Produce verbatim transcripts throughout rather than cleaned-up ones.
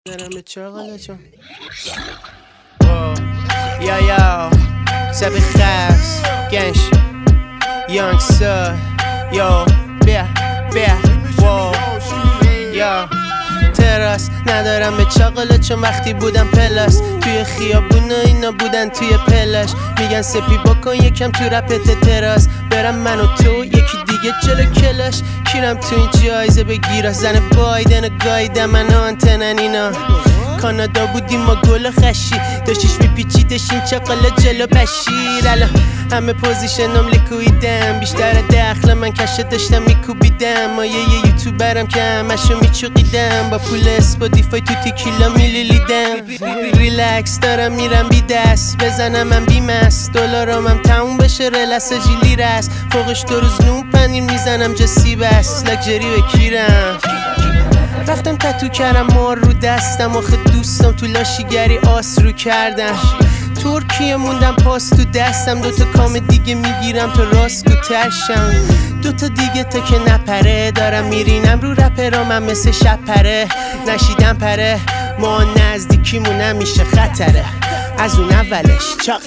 دارم به چاقاله چون یا یا سبی خاص گنش یانگ سر یا بیا بیا واو یا تراس ندارم به چاقاله چون وقتی بودم پلاس توی خیابون اینا بودن توی پلاش میگن سپی بکن یکم تو رپت تراس برم من و تو یکی دیگه جلو کلاش کیرم تو این جایزه بگیرم زن بایدن گایدم من آنتنن اینا کانادا بودیم ما گل خشی داشتیش میپیچیدش این چاقاله جلو بشیر الان همه پوزیشنم لیکویدم بیشتر دخل من کشه داشتم میکوبیدم ما یه یه یوتیوبرم که همشو میچوقیدم با پول اسپاتیفای تو تیکیلا میلیلیدم ریلکس دارم میرم بی دست بزنم من بیمست دلارامم تموم بشه رلس جیلی رست فوقش دو روز نون پنیر میزنم جا سیبست لکجری بکیرم رفتم تتو کردم مار رو دستم آخه دوستم تو لاشیگری آس رو کردم ترکیه موندم پاس تو دستم دوتا کام دیگه میگیرم تا راست کو ترشم دوتا دیگه تا که نپره دارم میرینم رو رپرا من مثل شب پره نشیدم پره ما نزدیکیمون نمیشه خطره از اون اولش چاقی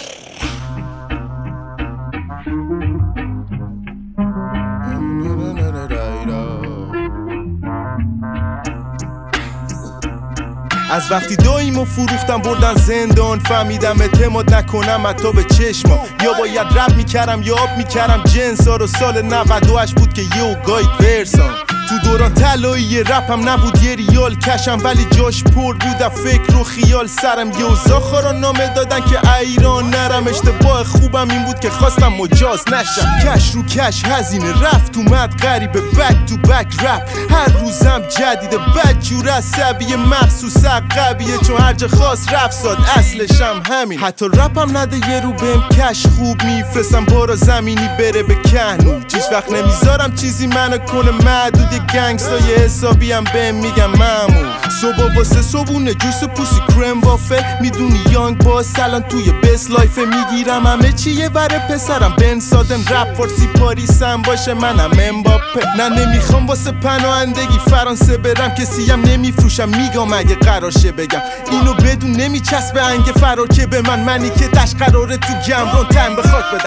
از وقتی داییمو فروختم بردن زندان فهمیدم اعتماد نکنم حتی به چشمام یا باید رپ میکردم یا آب میکردم جنسا رو سال نود و هشت بود که یه گاید ورسام تو دوران طلایی رپم نبود یه ریال کشم ولی جاش پر بود فکر و خیال سرم یه اوزا خارا نامه دادن که ایران نرم اشتباه خوبم این بود که خواستم مجاز نشم کش رو کش هزینه رفت اومد غریبه بک تو بک رپ هر روزم جدیده بدجور عصبی مخصوص عقبیه چون هر جا خواست رفت ساد اصلشم همین حتی رپم نده یه رو بهم کش خوب میفرستم بارا زمینی بره به کهنو هیچ وقت نمیذارم چیزی منو کنه معدود گنگستا یه حسابی هم بهم میگم مامو صبح واسه صبونه جوس و پوسی کرم وافل میدونی یانگ باز الان توی بست لایف میگیرم همه چی یه وره پسرم بن سادن رپ فارسی پاریسم باشه منم امباپه نه نمیخوام واسه پناهندگی فرانسه برم کسی هم نمیفروشم میگم اگه قرار شه بگم اینو بدون نمیچسبه انگ فرار که به من منی که دش قراره تو گمرون تن به خاک بدم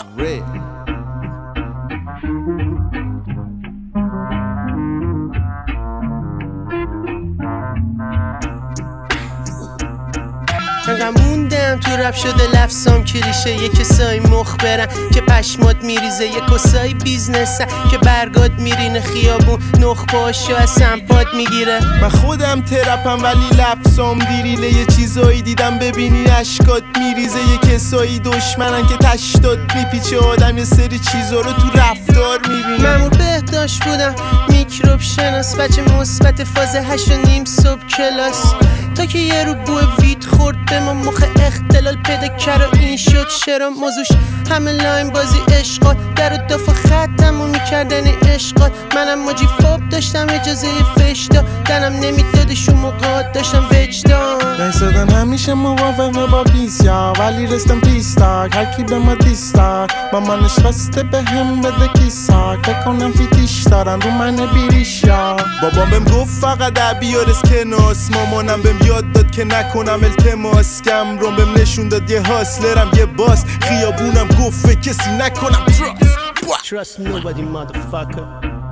انقدر موندم تو رپ شده لفظام کلیشه یه کسایی مخبرن که پشمات میریزه یه کسایی بیزنسن که برگاد میرینه خیابون نخ پاشو از سمپاد میگیره من خودم ترپم ولی لفظام دیریله یه چیزایی دیدم ببینی اشکات میریزه یه کسایی دشمنن که تشتاد میپیچه آدم یه سری چیزا رو تو رفتار میبینه مامور بهداشت بودم میکروب شناس بچه مثبت فاز هشت و نیم صبح کلاس تا که یه رو بوه وید خورد به ما مخ اختلال پیدا کرد و این شد شرا موضوعش همه لاین بازی عشقات در و دافا ختم و میکردن عشقات منم ماجی فاب داشتم اجازه فش دادنم نمیدادشون موقعات داشتم وجدان نایستادن همیشه موافق با پیسیا ولی رستم پیستاک هرکی به ما دیستاک مامانش خواسته به هم بده کیساک فکر کنم فیتیش دارن رو من بیریشا بابام بهم گفت فقط عبیار اسکناس مامانم بهم یاد داد که نکنم التماس کم روم بهم نشون داد یه هاسلرم یه باس خیابونم گفت فکر کسی نکنم تراست Trust nobody motherfucker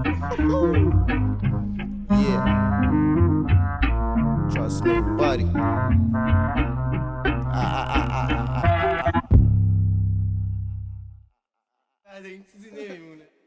Yeah Trust nobody Ah ah ah ah ah ah این چیزی نمیمونه